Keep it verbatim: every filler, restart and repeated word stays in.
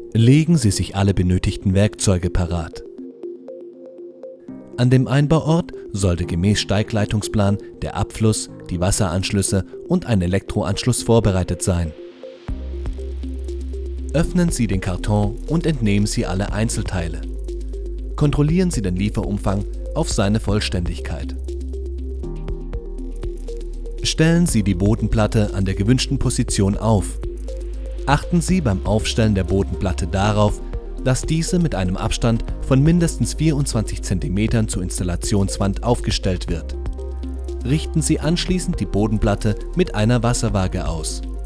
Legen Sie sich alle benötigten Werkzeuge parat. An dem Einbauort sollte gemäß Steigleitungsplan der Abfluss, die Wasseranschlüsse und ein Elektroanschluss vorbereitet sein. Öffnen Sie den Karton und entnehmen Sie alle Einzelteile. Kontrollieren Sie den Lieferumfang auf seine Vollständigkeit. Stellen Sie die Bodenplatte an der gewünschten Position auf. Achten Sie beim Aufstellen der Bodenplatte darauf, dass diese mit einem Abstand von mindestens vierundzwanzig Zentimetern zur Installationswand aufgestellt wird. Richten Sie anschließend die Bodenplatte mit einer Wasserwaage aus.